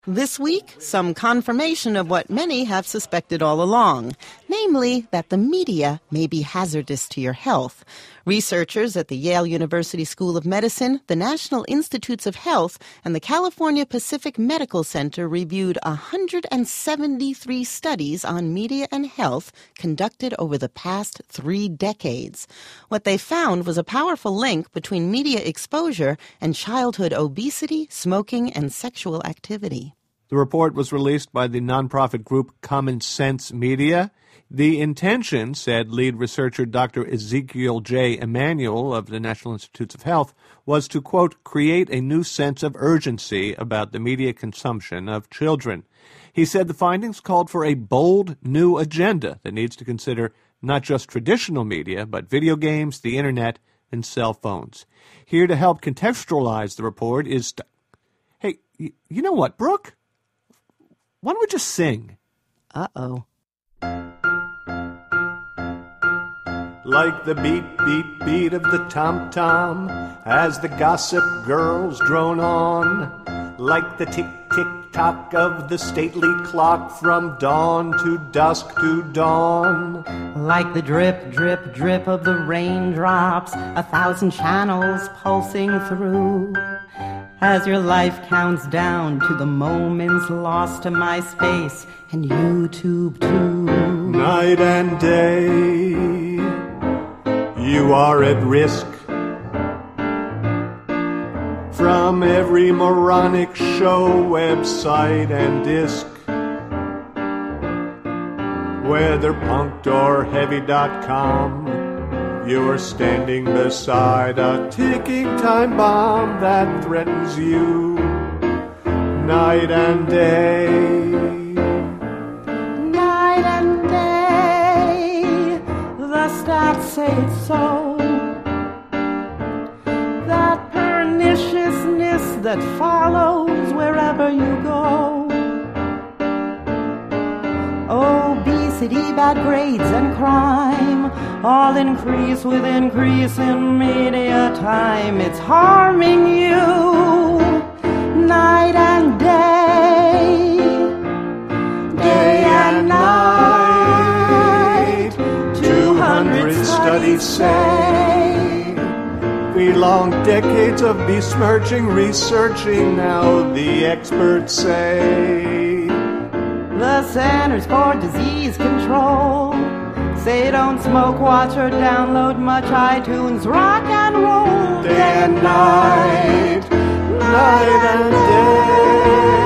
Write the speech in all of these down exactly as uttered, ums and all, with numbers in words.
This week, some confirmation of what many have suspected all along, namely that the media may be hazardous to your health. Researchers at the Yale University School of Medicine, the National Institutes of Health, and the California Pacific Medical Center reviewed one hundred seventy-three studies on media and health conducted over the past three decades. What they found was a powerful link between media exposure and childhood obesity, smoking, and sexual activity. The report was released by the nonprofit group Common Sense Media. The intention, said lead researcher Doctor Ezekiel J. Emanuel of the National Institutes of Health, was to, quote, create a new sense of urgency about the media consumption of children. He said the findings called for a bold new agenda that needs to consider not just traditional media, but video games, the Internet, and cell phones. Here to help contextualize the report is... St- hey, y- you know what, Brooke? Why don't we just sing? Uh-oh. Like the beat, beat, beat of the tom-tom as the gossip girls drone on. Like the tick, tick, tock of the stately clock from dawn to dusk to dawn. Like the drip, drip, drip of the raindrops, a thousand channels pulsing through. As your life counts down to the moments lost to MySpace and YouTube too. Night and day, you are at risk from every moronic show, website, and disc. Whether punked or heavy dot com, you're standing beside a ticking time bomb that threatens you night and day. Night and day, the stats say it's so. That perniciousness that follows wherever you go. Obesity, bad grades, and crime all increase with increase in media time. It's harming you night and day, day and night. Two hundred studies say we long decades of besmirching, researching, now the experts say. The Centers for Disease Control say don't smoke, watch, or download much iTunes, rock and roll day and night, night and day.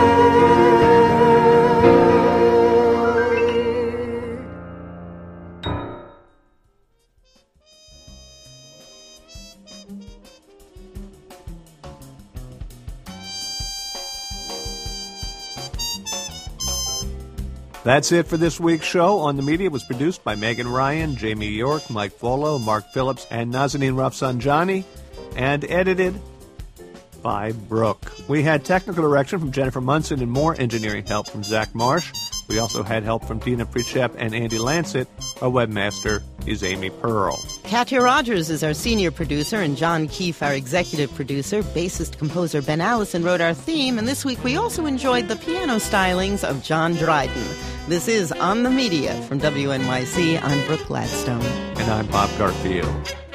That's it for this week's show. On the Media was produced by Megan Ryan, Jamie York, Mike Volo, Mark Phillips, and Nazanin Rafsanjani, and edited by Brooke. We had technical direction from Jennifer Munson and more engineering help from Zach Marsh. We also had help from Dina Pritchep and Andy Lancet. Our webmaster is Amy Pearl. Katya Rogers is our senior producer, and John Keefe, our executive producer. Bassist composer Ben Allison wrote our theme, and this week we also enjoyed the piano stylings of John Dryden. This is On the Media from W N Y C. I'm Brooke Gladstone. And I'm Bob Garfield.